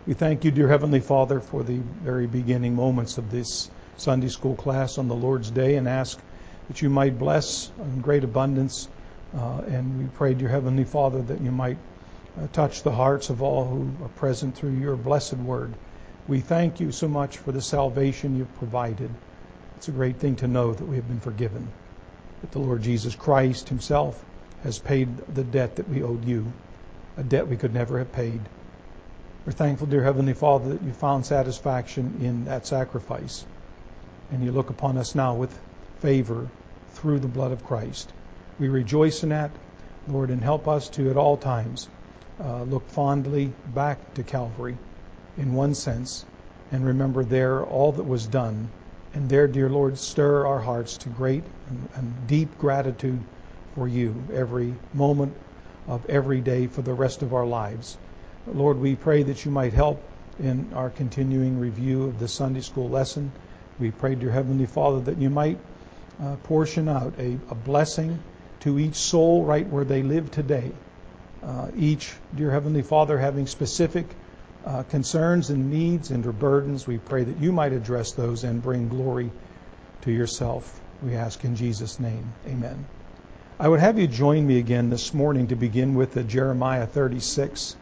We thank you, dear Heavenly Father, for the very beginning moments of this Sunday school class on the Lord's Day, and ask that you might bless in great abundance. And we pray, dear Heavenly Father, that you might touch the hearts of all who are present through your blessed word. We thank you so much for the salvation you've provided. It's a great thing to know that we have been forgiven, that the Lord Jesus Christ himself has paid the debt that we owed you, a debt we could never have paid. We're thankful, dear Heavenly Father, that you found satisfaction in that sacrifice, and you look upon us now with favor through the blood of Christ. We rejoice in that, Lord, and help us to at all times look fondly back to Calvary in one sense, and remember there all that was done. And there, dear Lord, stir our hearts to great and deep gratitude for you every moment of every day for the rest of our lives. Lord, we pray that you might help in our continuing review of the Sunday school lesson. We pray, dear Heavenly Father, that you might portion out a blessing to each soul right where they live today. Each, dear Heavenly Father, having specific concerns and needs and or burdens. We pray that you might address those and bring glory to yourself. We ask in Jesus' name. Amen. I would have you join me again this morning to begin with Jeremiah 36.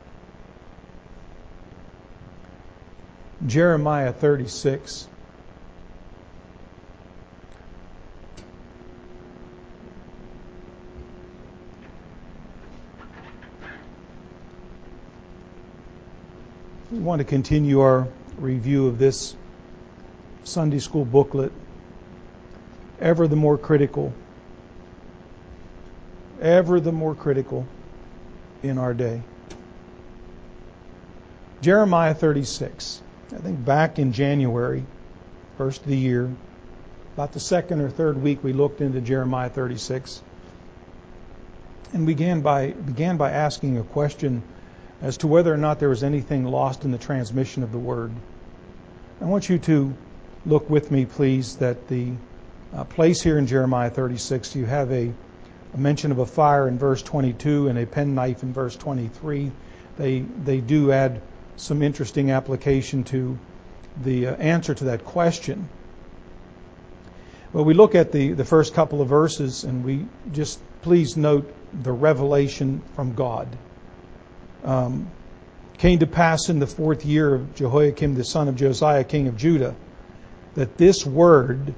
Jeremiah 36. We want to continue our review of this Sunday school booklet, Ever the More Critical. Ever the more critical in our day. Jeremiah 36. I think back in January, first of the year, about the second or third week, we looked into Jeremiah 36 and began by asking a question as to whether or not there was anything lost in the transmission of the word. I want you to look with me, please, that the place here in Jeremiah 36, you have a mention of a fire in verse 22 and a penknife in verse 23. They do add some interesting application to the answer to that question. Well, we look at the first couple of verses, and we just please note the revelation from God. Came to pass in the 4th year of Jehoiakim the son of Josiah, king of Judah, that this word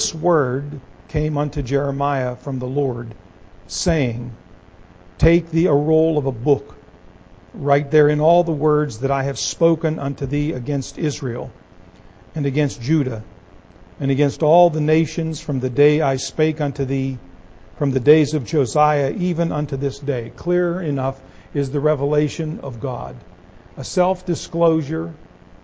came unto Jeremiah from the Lord, saying, Take thee a roll of a book, write therein all the words that I have spoken unto thee against Israel, and against Judah, and against all the nations from the day I spake unto thee, from the days of Josiah, even unto this day. Clear enough is the revelation of God. A self-disclosure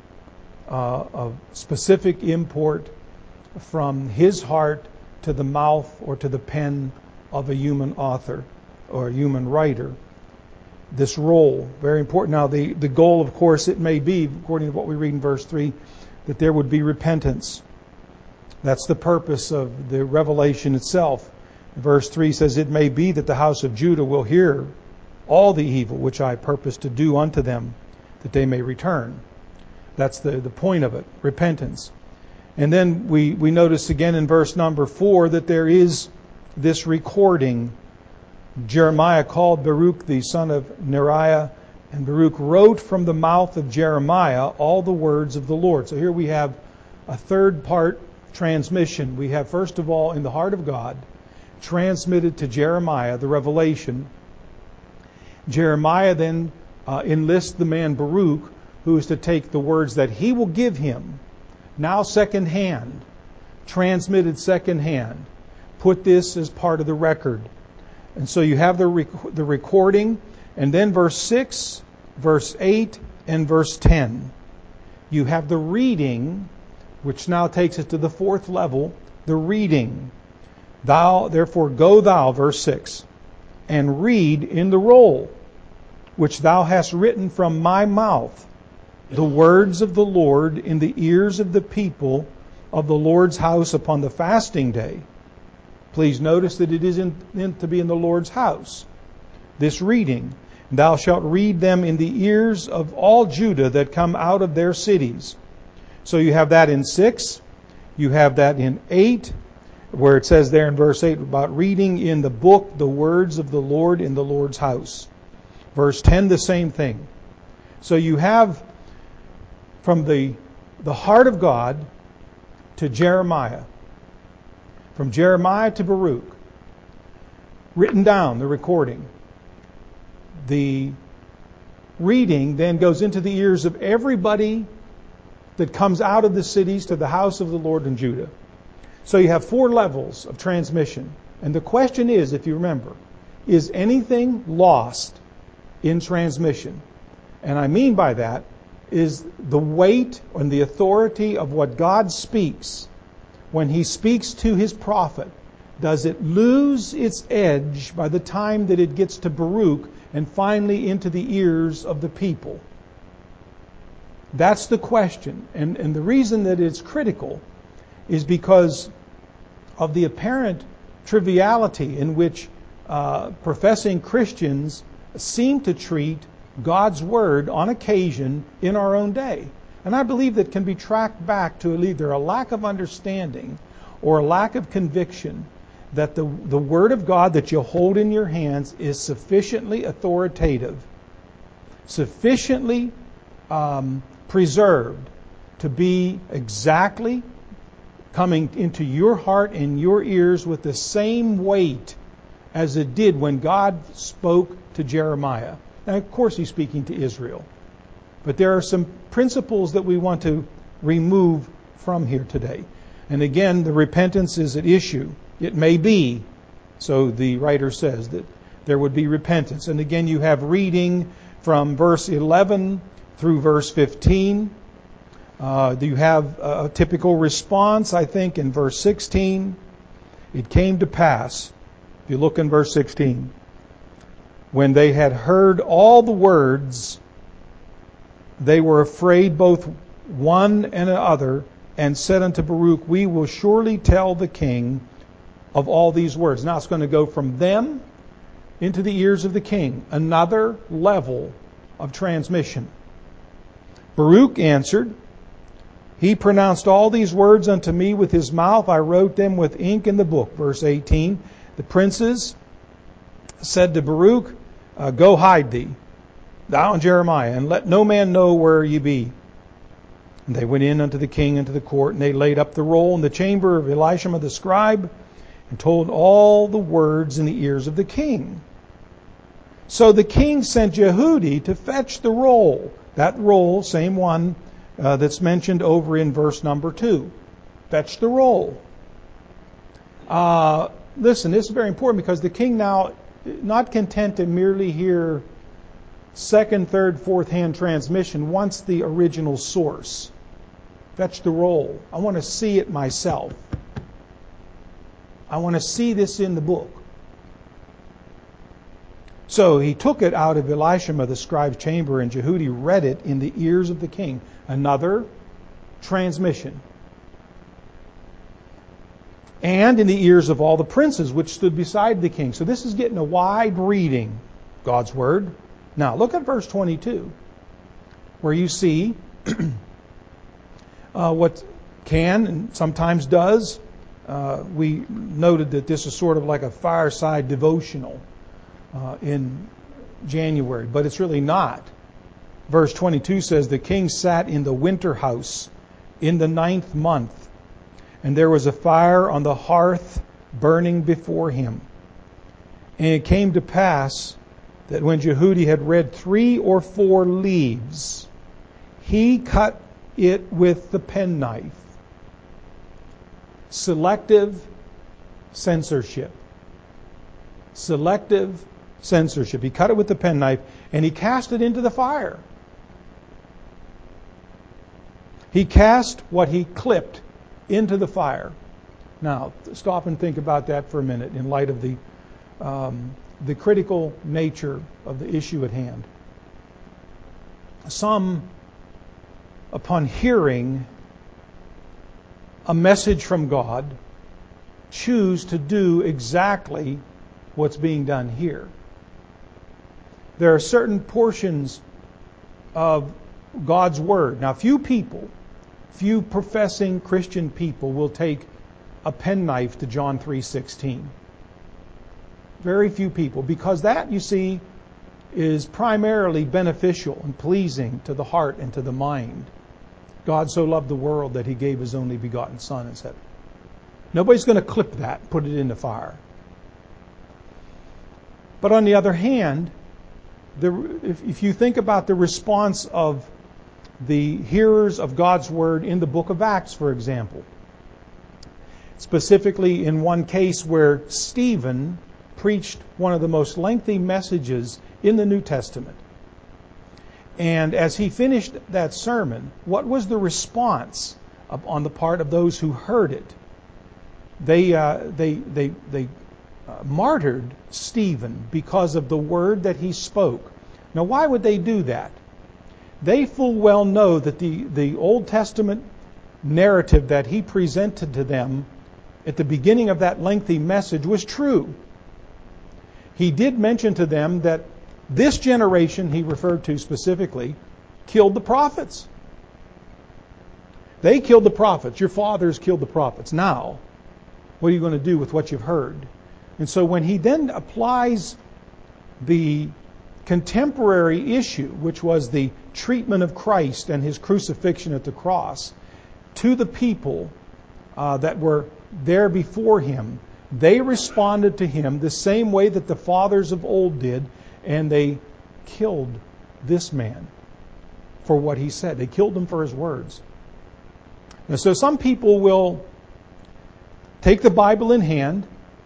of specific import from his heart to the mouth or to the pen of a human author or a human writer. This role, very important. Now, the goal, of course, it may be, according to what we read in verse 3, that there would be repentance. That's the purpose of the revelation itself. Verse 3 says, It may be that the house of Judah will hear all the evil which I purpose to do unto them, that they may return. That's the point of it, repentance. And then we notice again in verse number 4 that there is this recording. Jeremiah called Baruch the son of Neriah, and Baruch wrote from the mouth of Jeremiah all the words of the Lord. So here we have a third part transmission. We have, first of all, in the heart of God, transmitted to Jeremiah the revelation. Jeremiah then enlists the man Baruch, who is to take the words that he will give him, now secondhand, transmitted secondhand, put this as part of the record. And so you have the recording, and then verse 6, verse 8, and verse 10. You have the reading, which now takes it to the 4th level, the reading. Thou, therefore, go thou, verse 6, and read in the roll, which thou hast written from my mouth, the words of the Lord in the ears of the people of the Lord's house upon the fasting day. Please notice that it is meant to be in the Lord's house, this reading. And thou shalt read them in the ears of all Judah that come out of their cities. So you have that in 6. You have that in 8, where it says there in verse 8 about reading in the book the words of the Lord in the Lord's house. Verse 10, the same thing. So you have from the heart of God to Jeremiah, from Jeremiah to Baruch, written down, the recording. The reading then goes into the ears of everybody that comes out of the cities to the house of the Lord in Judah. So you have 4 levels of transmission. And the question is, if you remember, is anything lost in transmission? And I mean by that is the weight and the authority of what God speaks when He speaks to His prophet. Does it lose its edge by the time that it gets to Baruch and finally into the ears of the people? That's the question. And the reason that it's critical is because of the apparent triviality in which professing Christians seem to treat God's Word on occasion in our own day. And I believe that can be tracked back to either a lack of understanding or a lack of conviction that the Word of God that you hold in your hands is sufficiently authoritative, sufficiently preserved to be exactly coming into your heart and your ears with the same weight as it did when God spoke to Jeremiah. Now, of course, He's speaking to Israel. But there are some principles that we want to remove from here today. And again, the repentance is at issue. It may be, so the writer says, that there would be repentance. And again, you have reading from verse 11 through verse 15. You have a typical response, I think, in verse 16. It came to pass, if you look in verse 16, when they had heard all the words, they were afraid both one and another, and said unto Baruch, we will surely tell the king of all these words. Now it's going to go from them into the ears of the king. Another level of transmission. Baruch answered, he pronounced all these words unto me with his mouth. I wrote them with ink in the book. Verse 18, the princes said to Baruch, go hide thee, thou and Jeremiah, and let no man know where ye be. And they went in unto the king into the court, and they laid up the roll in the chamber of Elishama the scribe, and told all the words in the ears of the king. So the king sent Jehudi to fetch the roll. That roll, same one that's mentioned over in verse number 2. Fetch the roll. Listen, this is very important because the king now, not content to merely hear second, third, fourth hand transmission, wants the original source. Fetch the roll. I want to see it myself. I want to see this in the book. So he took it out of Elishama the scribe's chamber, and Jehudi read it in the ears of the king. Another transmission. And in the ears of all the princes which stood beside the king. So this is getting a wide reading, God's word. Now look at verse 22, where you see what can and sometimes does. We noted that this is sort of like a fireside devotional in January, but it's really not. Verse 22 says, the king sat in the winter house in the 9th month, and there was a fire on the hearth burning before him. And it came to pass that when Jehudi had read 3 or 4 leaves, he cut it with the penknife. Selective censorship. Selective censorship. He cut it with the penknife and he cast it into the fire. He cast what he clipped into the fire. Now, stop and think about that for a minute in light of the critical nature of the issue at hand. Some, upon hearing a message from God, choose to do exactly what's being done here. there are certain portions of God's Word. Now, few professing Christian people will take a penknife to John 3:16. Very few people, because that, you see, is primarily beneficial and pleasing to the heart and to the mind. God so loved the world that He gave His only begotten Son, etc. Nobody's going to clip that and put it in the fire. But on the other hand, if you think about the response of the hearers of God's Word in the book of Acts, for example, specifically in one case where Stephen preached one of the most lengthy messages in the New Testament. And as he finished that sermon, what was the response on the part of those who heard it? They martyred Stephen because of the word that he spoke. Now, why would they do that? They full well know that the Old Testament narrative that he presented to them at the beginning of that lengthy message was true. He did mention to them that this generation, he referred to specifically, killed the prophets. They killed the prophets. Your fathers killed the prophets. Now, what are you going to do with what you've heard? And so when he then applies the contemporary issue, which was the treatment of Christ and His crucifixion at the cross, to the people that were there before Him, they responded to Him the same way that the fathers of old did, and they killed this man for what he said. They killed him for his words. And so some people will take the Bible in hand.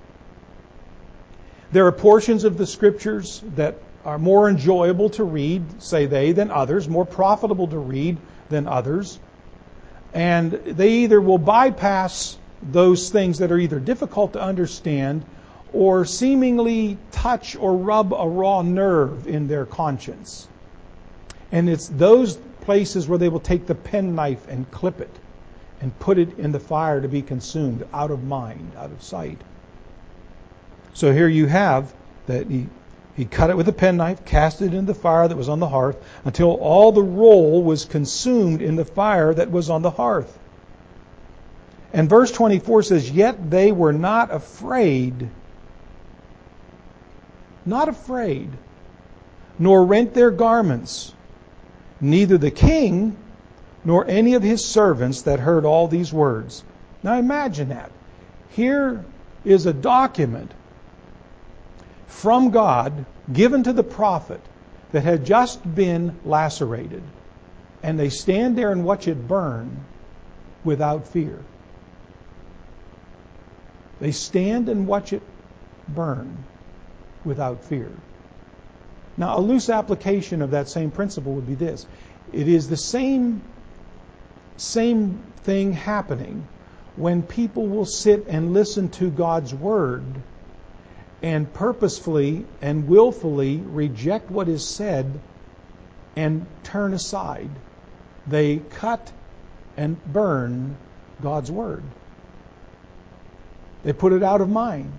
There are portions of the Scriptures that are more enjoyable to read, say they, than others, more profitable to read than others. And they either will bypass those things that are either difficult to understand or seemingly touch or rub a raw nerve in their conscience. And it's those places where they will take the penknife and clip it and put it in the fire to be consumed, out of mind, out of sight. So here you have that he cut it with a penknife, cast it in the fire that was on the hearth, until all the roll was consumed in the fire that was on the hearth. And verse 24 says, "Yet they were not afraid, nor rent their garments, neither the king nor any of his servants that heard all these words." Now imagine that. Here is a document from God given to the prophet that had just been lacerated, and they stand there and watch it burn without fear. They stand and watch it burn without fear. Now, a loose application of that same principle would be this. It is the same thing happening when people will sit and listen to God's Word and purposefully and willfully reject what is said and turn aside. They cut and burn God's Word. They put it out of mind.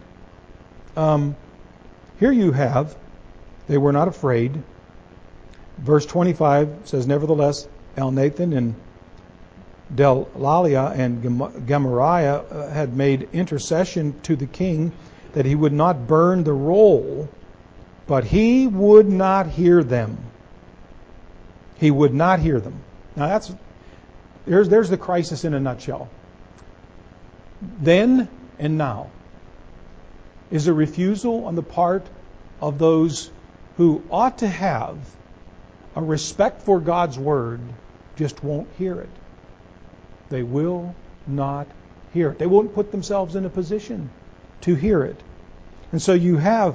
Here you have, they were not afraid. Verse 25 says, "Nevertheless, Elnathan and Delaliah and Gemariah had made intercession to the king that he would not burn the roll, but he would not hear them." He would not hear them. Now there's the crisis in a nutshell. Then and now is a refusal on the part of those who ought to have a respect for God's Word, just won't hear it. They will not hear it. They won't put themselves in a position to hear it. And so you have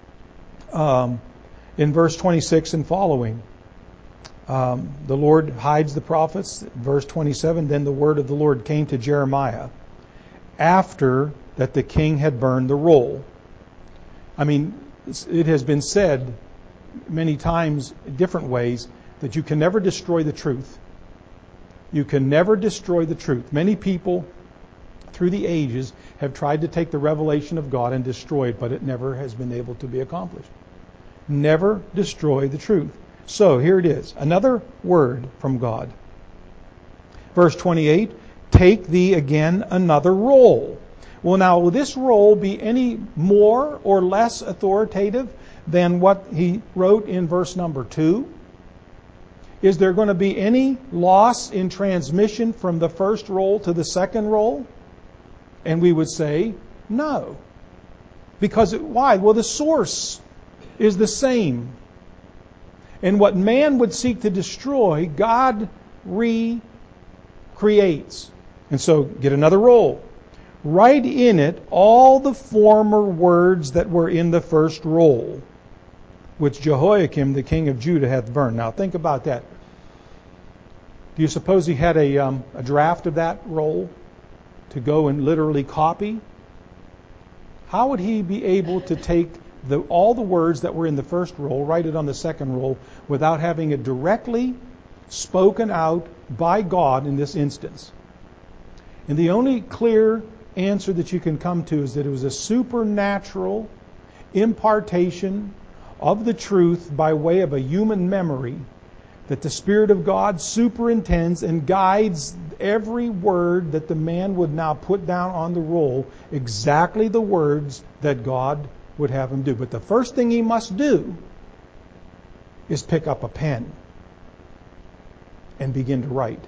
in verse 26 and following, the Lord hides the prophets. Verse 27, "Then the word of the Lord came to Jeremiah after that the king had burned the roll." I mean, it has been said many times in different ways that you can never destroy the truth. You can never destroy the truth. Many people through the ages have tried to take the revelation of God and destroy it, but it never has been able to be accomplished. never destroy the truth. So here it is, another word from God. Verse 28, take thee again another roll. Well, now, will this roll be any more or less authoritative than what he wrote in verse number 2? Is there going to be any loss in transmission from the first roll to the second roll? And we would say, no. Because why? Well, the source is the same. And what man would seek to destroy, God recreates. And so, get another roll. Write in it all the former words that were in the first roll, which Jehoiakim the king of Judah hath burned. Now think about that. Do you suppose he had a draft of that roll to go and literally copy? How would he be able to take all the words that were in the first roll, write it on the second roll, without having it directly spoken out by God in this instance? And the only clear answer that you can come to is that it was a supernatural impartation of the truth by way of a human memory, that the Spirit of God superintends and guides every word that the man would now put down on the roll, exactly the words that God would have him do. But the first thing he must do is pick up a pen and begin to write.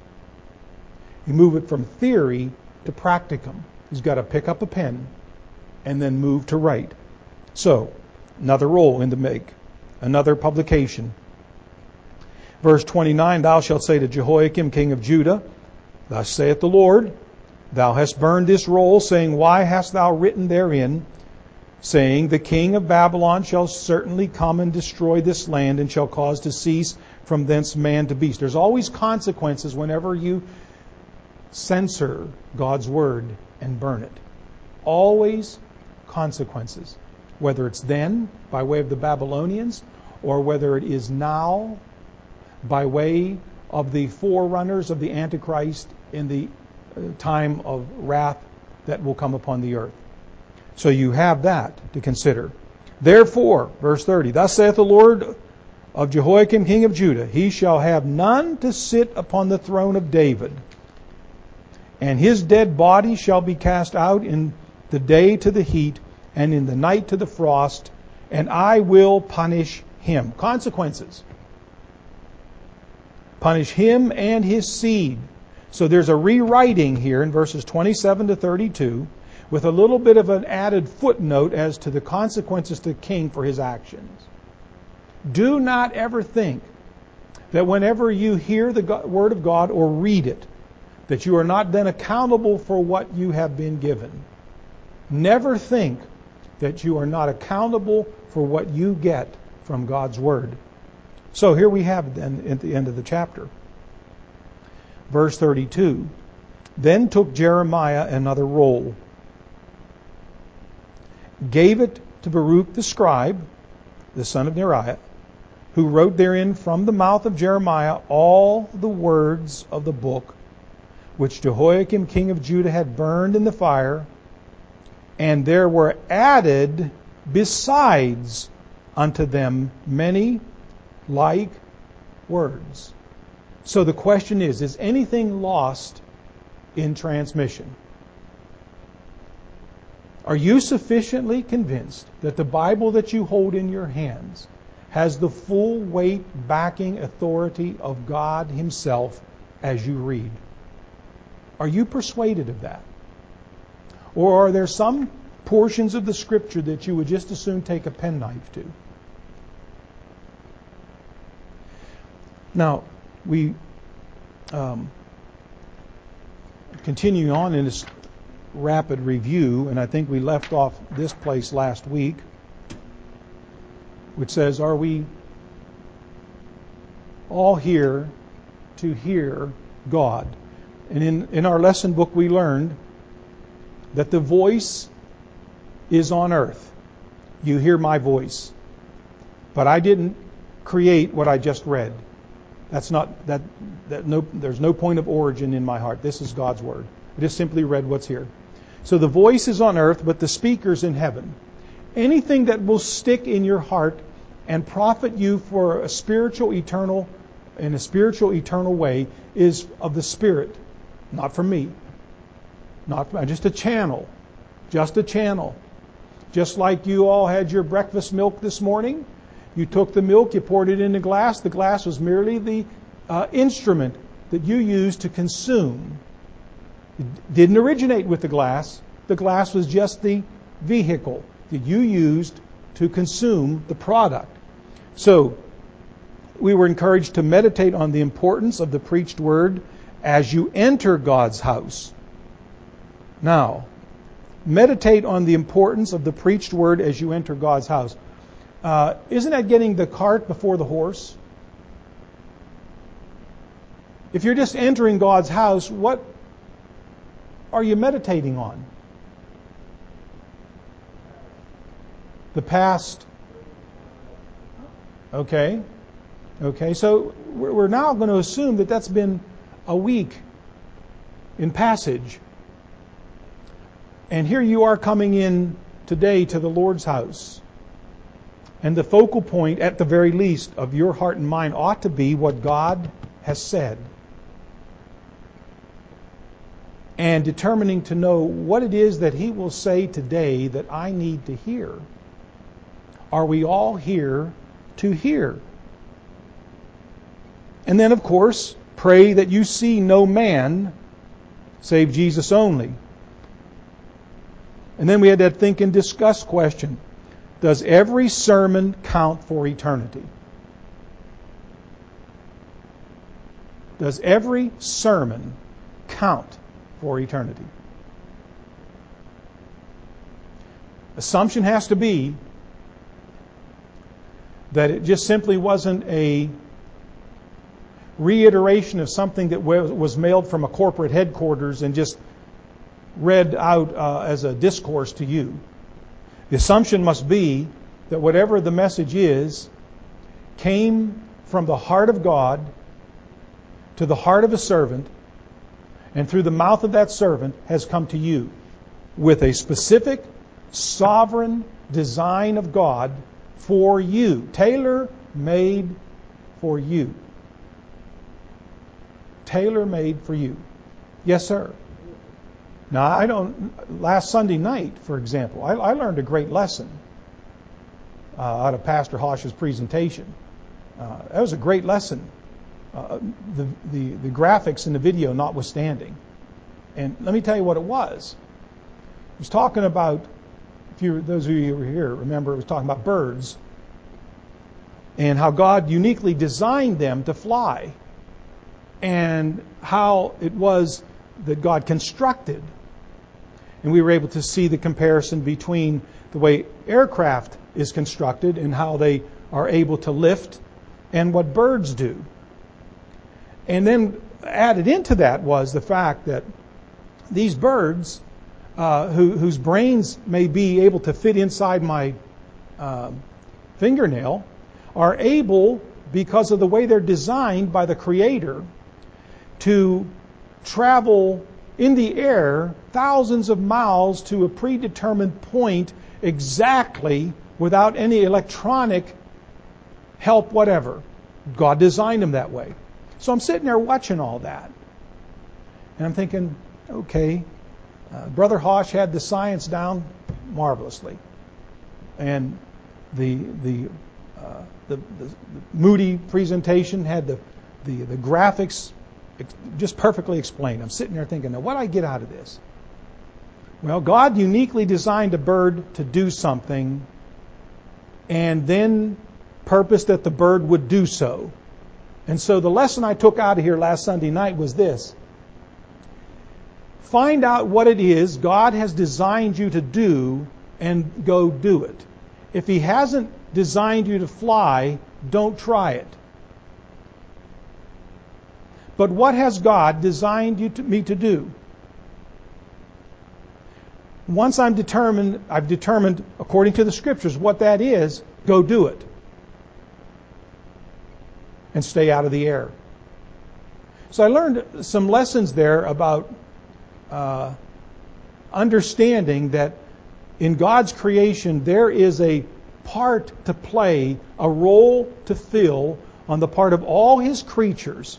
You move it from theory to practicum. He's got to pick up a pen and then move to write. So, another roll in the make, another publication. Verse 29, thou shalt say to Jehoiakim, king of Judah, thus saith the Lord, thou hast burned this roll, saying, why hast thou written therein, saying, the king of Babylon shall certainly come and destroy this land, and shall cause to cease from thence man to beast. There's always consequences whenever you censor God's word and burn it. Always consequences. Whether it's then, by way of the Babylonians, or whether it is now, by way of the forerunners of the Antichrist in the time of wrath that will come upon the earth. So you have that to consider. Therefore, verse 30, thus saith the Lord of Jehoiakim king of Judah, he shall have none to sit upon the throne of David, and his dead body shall be cast out in the day to the heat, and in the night to the frost, and I will punish him. Consequences. Punish him and his seed. So there's a rewriting here in verses 27 to 32, with a little bit of an added footnote as to the consequences to the king for his actions. Do not ever think that whenever you hear the word of God or read it, that you are not then accountable for what you have been given. Never think that you are not accountable for what you get from God's word. So here we have it then at the end of the chapter. Verse 32, then took Jeremiah another roll, gave it to Baruch the scribe, the son of Neriah, who wrote therein from the mouth of Jeremiah all the words of the book, which Jehoiakim king of Judah had burned in the fire, and there were added besides unto them many like words. So the question is anything lost in transmission? Are you sufficiently convinced that the Bible that you hold in your hands has the full weight, backing, authority of God Himself as you read? Are you persuaded of that? Or are there some portions of the Scripture that you would just as soon take a penknife to? Now, we continue on in this rapid review, and I think we left off this place last week, which says, are we all here to hear God? And in our lesson book we learned that the voice is on earth. You hear my voice. But I didn't create what I just read. That's not that no, there's no point of origin in my heart. This is God's word. I just simply read what's here. So the voice is on earth, but the speaker's in heaven. Anything that will stick in your heart and profit you for a spiritual eternal way is of the Spirit, not from me. Just a channel. Just a channel. Just like you all had your breakfast milk this morning, you took the milk, you poured it in a glass. The glass was merely the instrument that you used to consume. It didn't originate with the glass. The glass was just the vehicle that you used to consume the product. So, we were encouraged to meditate on the importance of the preached word as you enter God's house. Now, meditate on the importance of the preached word as you enter God's house. Isn't that getting the cart before the horse? If you're just entering God's house, what are you meditating on? The past. Okay, so we're now going to assume that that's been a week in passage. And here you are coming in today to the Lord's house. And the focal point, at the very least, of your heart and mind ought to be what God has said. And determining to know what it is that He will say today that I need to hear. Are we all here to hear? And then, of course, pray that you see no man save Jesus only. And then we had that think and discuss question. Does every sermon count for eternity? Does every sermon count for eternity? Assumption has to be that it just simply wasn't a reiteration of something that was mailed from a corporate headquarters and just read out as a discourse to you. The assumption must be that whatever the message is came from the heart of God to the heart of a servant, and through the mouth of that servant has come to you with a specific, sovereign design of God for you, tailor-made for you. Tailor-made for you. Yes, sir. Now, last Sunday night, for example, I learned a great lesson out of Pastor Hosh's presentation. That was a great lesson. The graphics in the video notwithstanding. And let me tell you what it was. It was talking about, those of you who were here, remember it was talking about birds and how God uniquely designed them to fly and how it was that God constructed. And we were able to see the comparison between the way aircraft is constructed and how they are able to lift and what birds do. And then added into that was the fact that these birds, whose brains may be able to fit inside my fingernail, are able, because of the way they're designed by the Creator, to travel in the air thousands of miles to a predetermined point exactly without any electronic help whatever. God designed them that way. So I'm sitting there watching all that. And I'm thinking, okay, Brother Hosh had the science down marvelously. And the Moody presentation had the graphics just perfectly explained. I'm sitting there thinking, now what do I get out of this? Well, God uniquely designed a bird to do something and then purposed that the bird would do so. And so the lesson I took out of here last Sunday night was this. Find out what it is God has designed you to do and go do it. If He hasn't designed you to fly, don't try it. But what has God designed me to do? Once I've determined according to the Scriptures what that is, go do it. And stay out of the air. So I learned some lessons there about understanding that in God's creation there is a part to play, a role to fill on the part of all His creatures.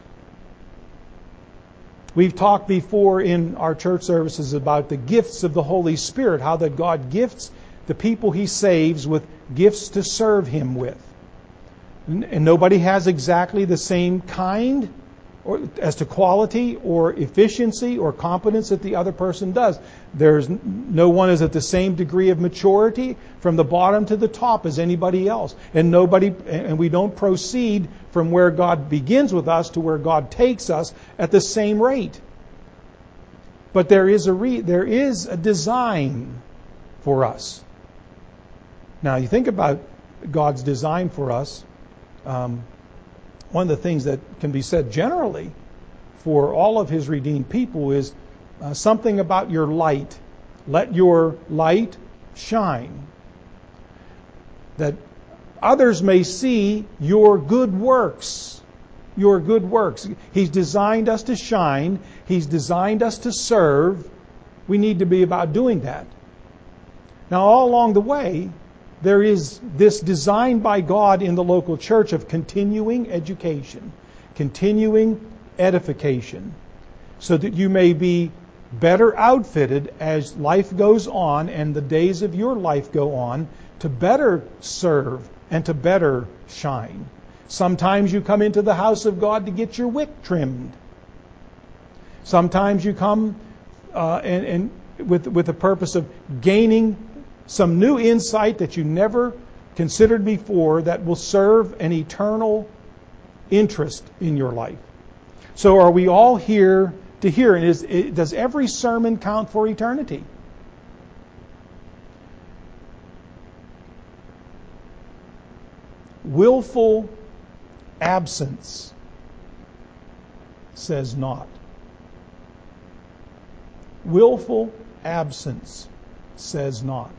We've talked before in our church services about the gifts of the Holy Spirit, how that God gifts the people He saves with gifts to serve Him with. And nobody has exactly the same kind or as to quality or efficiency or competence that the other person does. No one is at the same degree of maturity from the bottom to the top as anybody else. And we don't proceed from where God begins with us to where God takes us at the same rate. But there is a design for us. Now you think about God's design for us. One of the things that can be said generally for all of His redeemed people is something about your light. Let your light shine, that others may see your good works. Your good works. He's designed us to shine. He's designed us to serve. We need to be about doing that. Now, all along the way, there is this design by God in the local church of continuing education, continuing edification, so that you may be better outfitted as life goes on and the days of your life go on to better serve and to better shine. Sometimes you come into the house of God to get your wick trimmed. Sometimes you come and with the purpose of gaining some new insight that you never considered before that will serve an eternal interest in your life. So are we all here to hear? And does every sermon count for eternity? Willful absence says not. Willful absence says not.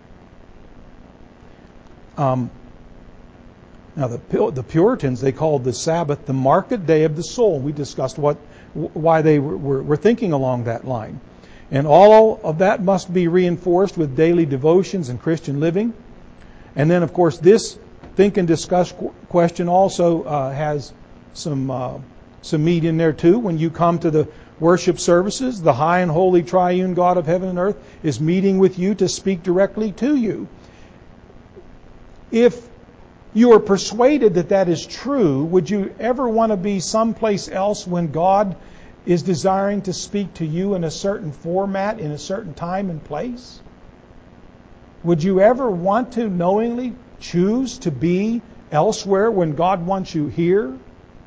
Now the Puritans, they called the Sabbath the market day of the soul. We discussed why they were thinking along that line. And all of that must be reinforced with daily devotions and Christian living. And then, of course, this think and discuss question also has some meat in there too. When you come to the worship services, the high and holy triune God of heaven and earth is meeting with you to speak directly to you. If you are persuaded that that is true, would you ever want to be someplace else when God is desiring to speak to you in a certain format, in a certain time and place? Would you ever want to knowingly choose to be elsewhere when God wants you here?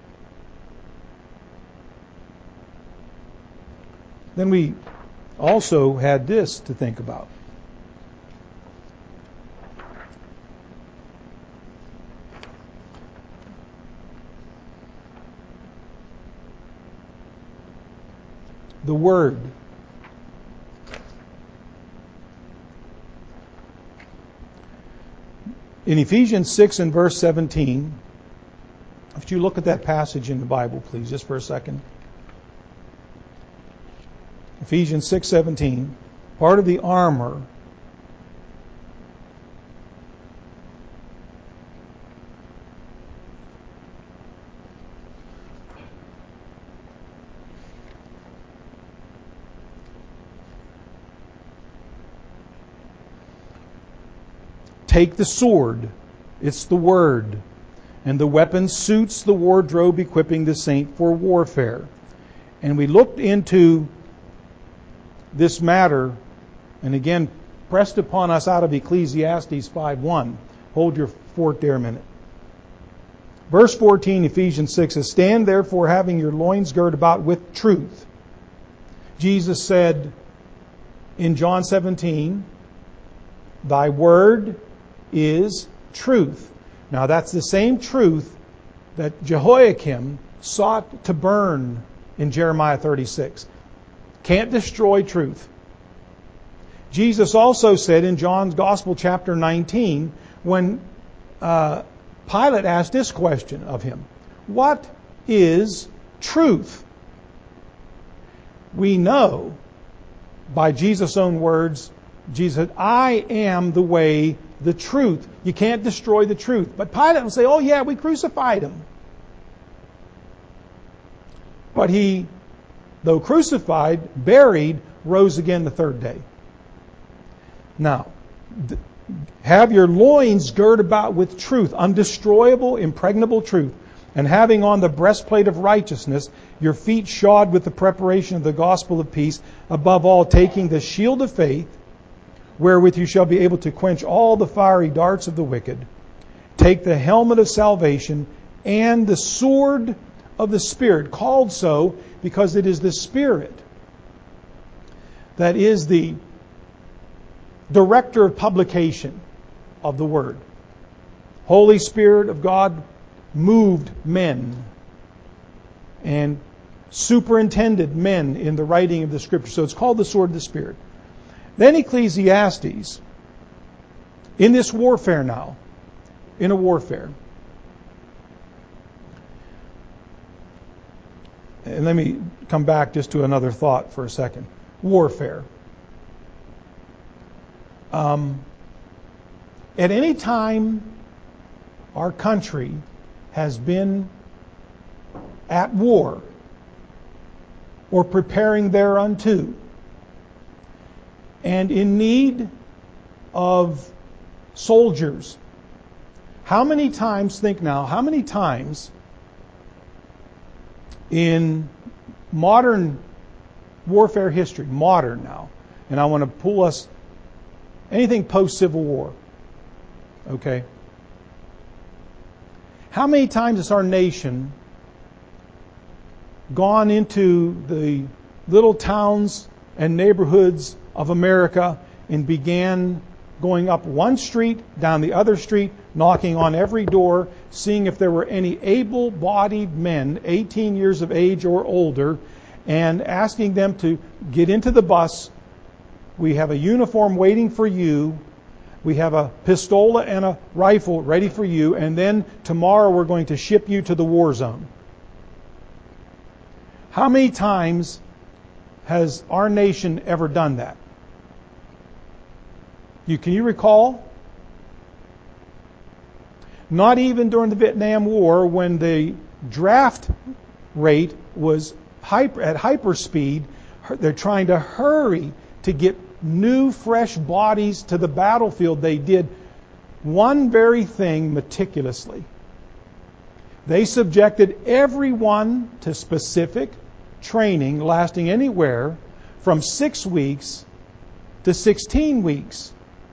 Then we also had this to think about. The Word. In Ephesians 6 and verse 17, if you look at that passage in the Bible, please, just for a second. Ephesians 6:17, part of the armor take the sword, it's the Word, and the weapon suits the wardrobe equipping the saint for warfare. And we looked into this matter, and again, pressed upon us out of Ecclesiastes 5:1. Hold your fort there a minute. Verse 14, Ephesians 6 says, "Stand therefore having your loins girt about with truth." Jesus said in John 17, "Thy word is truth." Now that's the same truth that Jehoiakim sought to burn in Jeremiah 36. Can't destroy truth. Jesus also said in John's Gospel chapter 19, when Pilate asked this question of him, "What is truth?" We know by Jesus' own words, Jesus said, "I am the way, the truth. You can't destroy the truth. But Pilate will say, oh yeah, we crucified him. But he, though crucified, buried, rose again the third day. Now, have your loins girt about with truth, undestroyable, impregnable truth, and having on the breastplate of righteousness, your feet shod with the preparation of the gospel of peace, above all taking the shield of faith, wherewith you shall be able to quench all the fiery darts of the wicked. Take the helmet of salvation and the sword of the Spirit, called so because it is the Spirit that is the director of publication of the Word. Holy Spirit of God moved men and superintended men in the writing of the Scripture. So it's called the sword of the Spirit. Then Ecclesiastes, in this warfare now, in a warfare. And let me come back just to another thought for a second. Warfare. At any time our country has been at war or preparing thereunto and in need of soldiers, how many times in modern warfare history, modern now, and I want to pull us anything post-Civil War, okay? How many times has our nation gone into the little towns and neighborhoods of America and began going up one street, down the other street, knocking on every door, seeing if there were any able-bodied men, 18 years of age or older, and asking them to get into the bus. We have a uniform waiting for you. We have a pistola and a rifle ready for you, and then tomorrow we're going to ship you to the war zone. How many times has our nation ever done that? Can you recall? Not even during the Vietnam War, when the draft rate was at hyper speed. They're trying to hurry to get new, fresh bodies to the battlefield. They did one very thing meticulously. They subjected everyone to specific training lasting anywhere from 6 weeks to 16 weeks.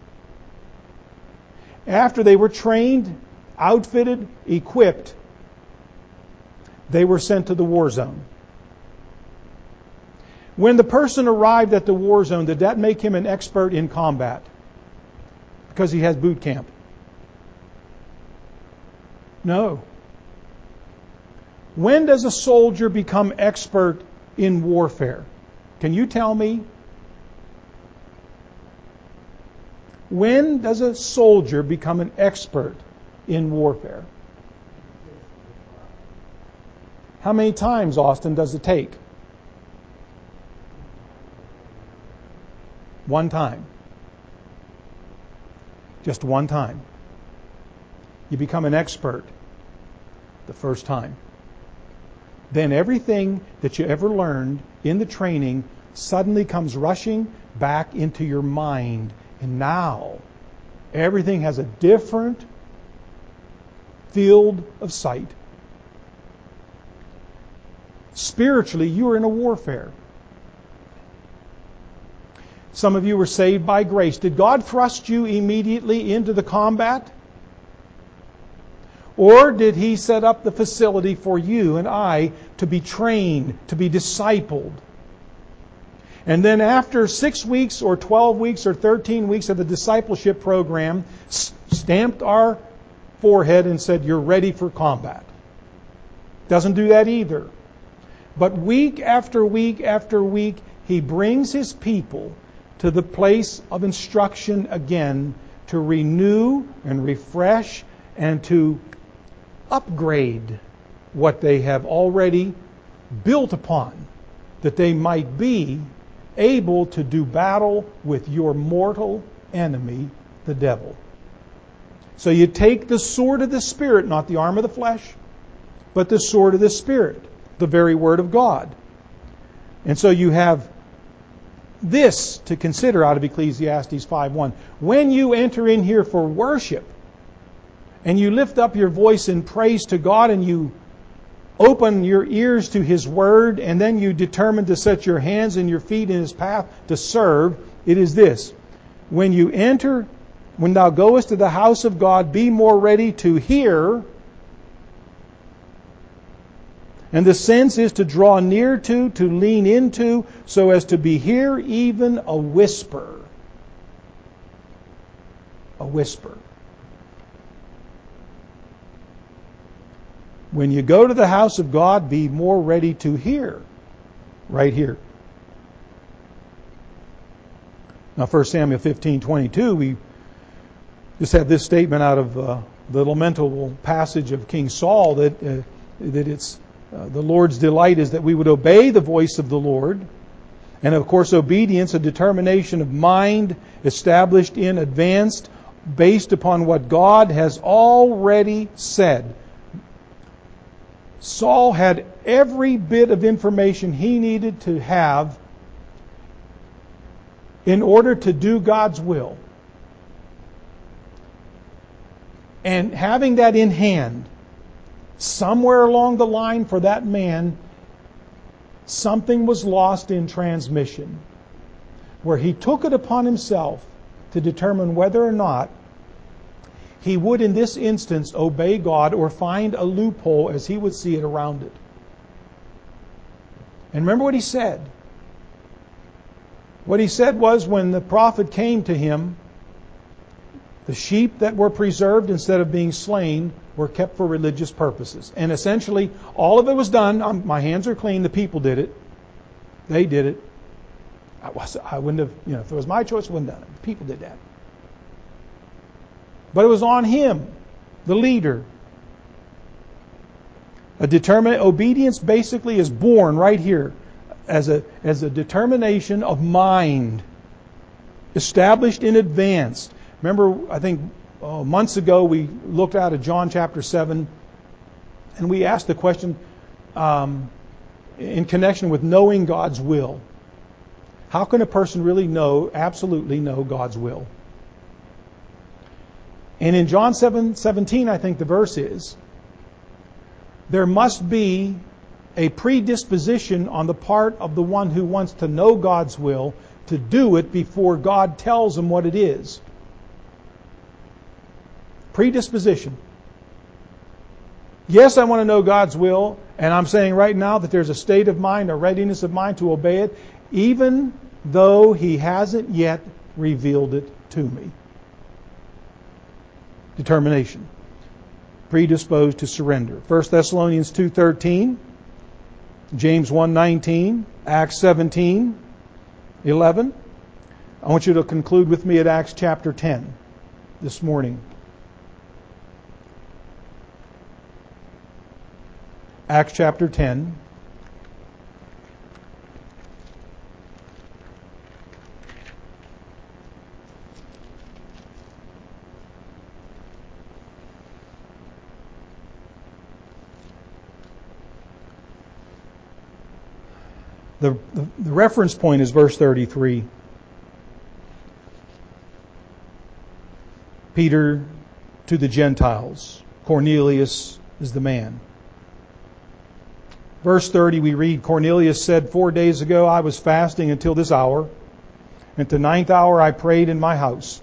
After they were trained, outfitted, equipped, they were sent to the war zone. When the person arrived at the war zone, did that make him an expert in combat? Because he has boot camp? No. When does a soldier become expert in warfare? Can you tell me? When does a soldier become an expert in warfare? How many times, Austin, does it take? One time. Just one time. You become an expert the first time. Then everything that you ever learned in the training suddenly comes rushing back into your mind. And now everything has a different field of sight. Spiritually, you are in a warfare. Some of you were saved by grace. Did God thrust you immediately into the combat? Or did He set up the facility for you and I to be trained, to be discipled? And then after 6 weeks or 12 weeks or 13 weeks of the discipleship program, stamped our forehead and said, you're ready for combat. Doesn't do that either. But week after week after week, He brings His people to the place of instruction again to renew and refresh and to upgrade what they have already built upon, that they might be able to do battle with your mortal enemy, the devil. So you take the sword of the Spirit, not the arm of the flesh, but the sword of the Spirit, the very Word of God. And so you have this to consider out of Ecclesiastes 5:1. When you enter in here for worship, and you lift up your voice in praise to God, and you open your ears to His Word, and then you determine to set your hands and your feet in His path to serve, it is this. When thou goest to the house of God, be more ready to hear. And the sense is to draw near to lean into, so as to be hear even a whisper. A whisper. When you go to the house of God, be more ready to hear. Right here. Now 1 Samuel 15:22, we just have this statement out of the lamentable passage of King Saul that it's the Lord's delight is that we would obey the voice of the Lord. And of course, obedience, a determination of mind established in advance based upon what God has already said. Saul had every bit of information he needed to have in order to do God's will. And having that in hand, somewhere along the line for that man, something was lost in transmission, where he took it upon himself to determine whether or not he would in this instance obey God or find a loophole as he would see it around it. And remember what he said. What he said was, when the prophet came to him, the sheep that were preserved instead of being slain were kept for religious purposes. And essentially, all of it was done. My hands are clean. The people did it. They did it. I wouldn't have, if it was my choice, I wouldn't have done it. The people did that. But it was on him, the leader. A determined obedience basically is born right here as a determination of mind, established in advance. Remember, I think months ago we looked out at John chapter 7, and we asked the question in connection with knowing God's will. How can a person really absolutely know God's will? And in John 7:17, I think the verse is, there must be a predisposition on the part of the one who wants to know God's will to do it before God tells him what it is. Predisposition. Yes, I want to know God's will, and I'm saying right now that there's a state of mind, a readiness of mind to obey it, even though He hasn't yet revealed it to me. Determination. Predisposed to surrender. 1 Thessalonians 2:13, James 1:19, Acts 17:11. I want you to conclude with me at Acts chapter 10 this morning. Acts chapter 10. The reference point is verse 33. Peter to the Gentiles. Cornelius is the man. Verse 30 we read, Cornelius said, 4 days ago I was fasting until this hour, and at the 9th hour I prayed in my house.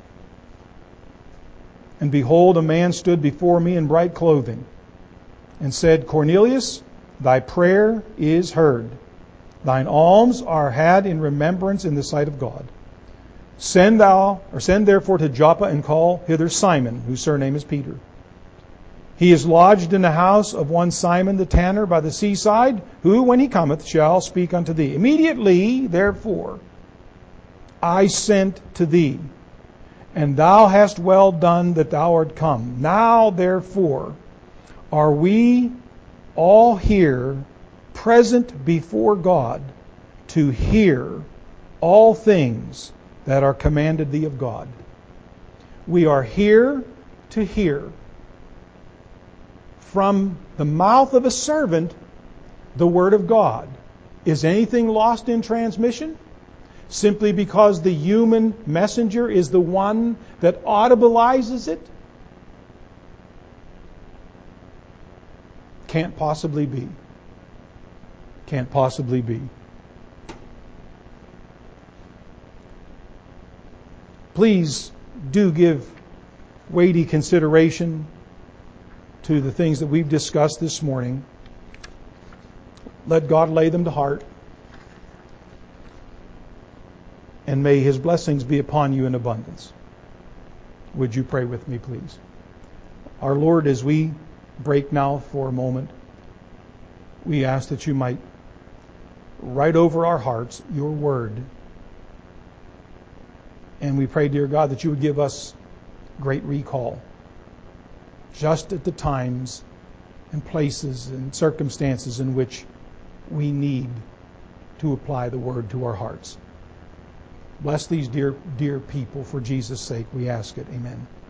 And behold, a man stood before me in bright clothing, and said, Cornelius, thy prayer is heard. Thine alms are had in remembrance in the sight of God. Send therefore to Joppa and call hither Simon, whose surname is Peter. He is lodged in the house of one Simon the tanner by the seaside, who, when he cometh, shall speak unto thee. Immediately, therefore, I sent to thee, and thou hast well done that thou art come. Now, therefore, are we all here present before God to hear all things that are commanded thee of God. We are here to hear from the mouth of a servant the Word of God. Is anything lost in transmission? Simply because the human messenger is the one that audibilizes it? Can't possibly be. Can't possibly be. Please do give weighty consideration to the things that we've discussed this morning. Let God lay them to heart. And may His blessings be upon you in abundance. Would you pray with me, please? Our Lord, as we break now for a moment, we ask that you might write over our hearts your word. And we pray, dear God, that you would give us great recall just at the times and places and circumstances in which we need to apply the word to our hearts. Bless these dear people for Jesus' sake, we ask it. Amen.